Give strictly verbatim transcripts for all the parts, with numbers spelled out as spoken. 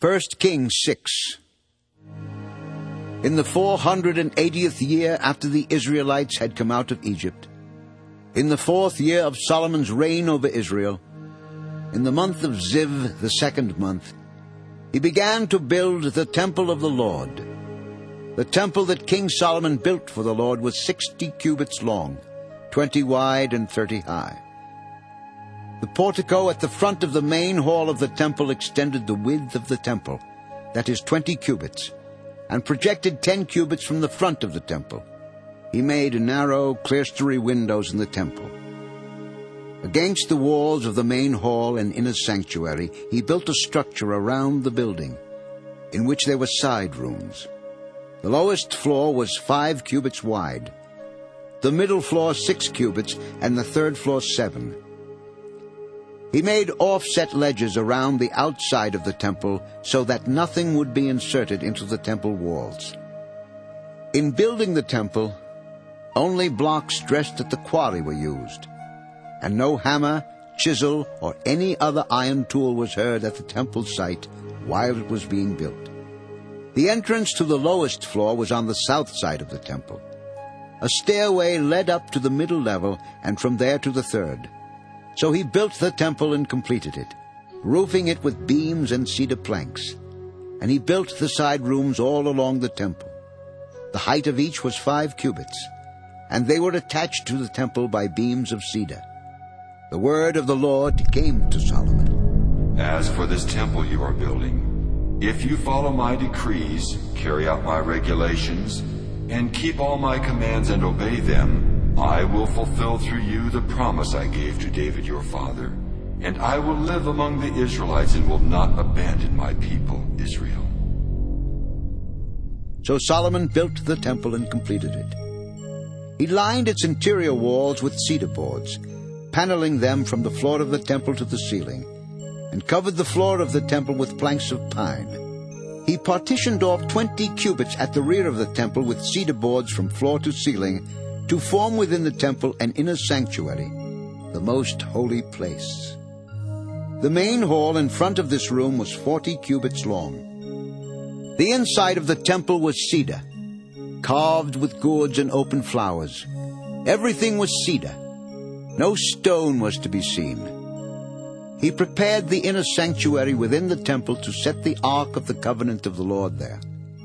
First Kings six. In the four hundred and eightieth year after the Israelites had come out of Egypt, in the fourth year of Solomon's reign over Israel, in the month of Ziv, the second month, he began to build the temple of the Lord. The temple that King Solomon built for the Lord was sixty cubits long, twenty wide and thirty high. The portico at the front of the main hall of the temple extended the width of the temple, that is twenty cubits, and projected ten cubits from the front of the temple. He made narrow, clerestory windows in the temple. Against the walls of the main hall and inner sanctuary, he built a structure around the building, in which there were side rooms. The lowest floor was five cubits wide, the middle floor six cubits, and the third floor seven. He made offset ledges around the outside of the temple so that nothing would be inserted into the temple walls. In building the temple, only blocks dressed at the quarry were used, and no hammer, chisel, or any other iron tool was heard at the temple site while it was being built. The entrance to the lowest floor was on the south side of the temple. A stairway led up to the middle level, and from there to the third. So he built the temple and completed it, roofing it with beams and cedar planks. And he built the side rooms all along the temple. The height of each was five cubits, and they were attached to the temple by beams of cedar. The word of the Lord came to Solomon. As for this temple you are building, if you follow my decrees, carry out my regulations, and keep all my commands and obey them, I will fulfill through you the promise I gave to David your father, and I will live among the Israelites and will not abandon my people, Israel. So Solomon built the temple and completed it. He lined its interior walls with cedar boards, paneling them from the floor of the temple to the ceiling, and covered the floor of the temple with planks of pine. He partitioned off twenty cubits at the rear of the temple with cedar boards from floor to ceiling, to form within the temple an inner sanctuary, the most holy place. The main hall in front of this room was forty cubits long. The inside of the temple was cedar, carved with gourds and open flowers. Everything was cedar. No stone was to be seen. He prepared the inner sanctuary within the temple to set the ark of the covenant of the Lord there.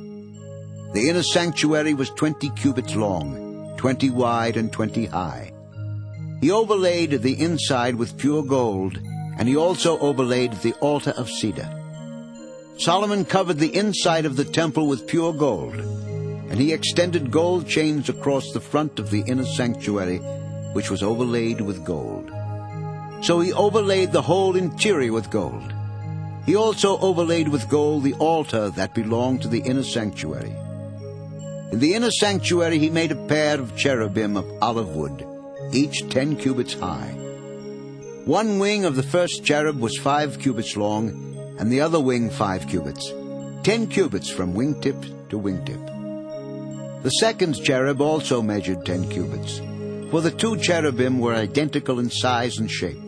The inner sanctuary was twenty cubits long, twenty wide and twenty high. He overlaid the inside with pure gold, and he also overlaid the altar of cedar. Solomon covered the inside of the temple with pure gold, and he extended gold chains across the front of the inner sanctuary, which was overlaid with gold. So he overlaid the whole interior with gold. He also overlaid with gold the altar that belonged to the inner sanctuary. In the inner sanctuary he made a pair of cherubim of olive wood, each ten cubits high. One wing of the first cherub was five cubits long, and the other wing five cubits, ten cubits from wingtip to wingtip. The second cherub also measured ten cubits, for the two cherubim were identical in size and shape.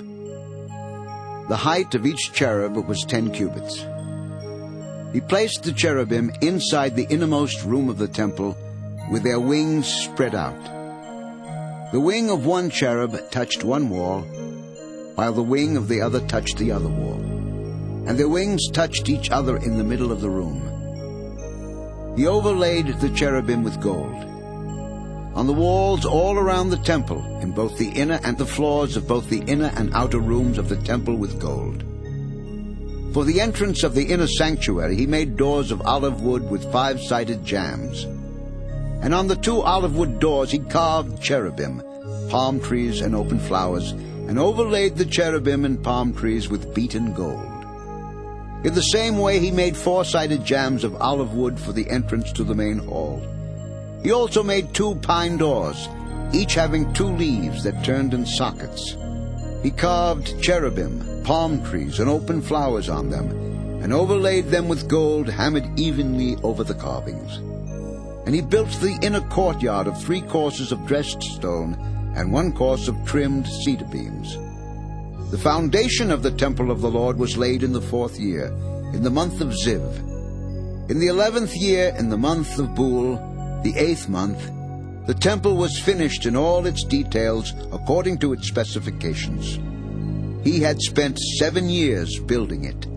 The height of each cherub was ten cubits. He placed the cherubim inside the innermost room of the temple, with their wings spread out. The wing of one cherub touched one wall, while the wing of the other touched the other wall, and their wings touched each other in the middle of the room. He overlaid the cherubim with gold. On the walls all around the temple, in both the inner and the floors of both the inner and outer rooms of the temple with gold. For the entrance of the inner sanctuary he made doors of olive wood with five-sided jambs. And on the two olive wood doors he carved cherubim, palm trees and open flowers, and overlaid the cherubim and palm trees with beaten gold. In the same way he made four-sided jambs of olive wood for the entrance to the main hall. He also made two pine doors, each having two leaves that turned in sockets. He carved cherubim, palm trees, and open flowers on them, and overlaid them with gold hammered evenly over the carvings. And he built the inner courtyard of three courses of dressed stone, and one course of trimmed cedar beams. The foundation of the temple of the Lord was laid in the fourth year, in the month of Ziv. In the eleventh year, in the month of Bul, the eighth month, the temple was finished in all its details according to its specifications. He had spent seven years building it.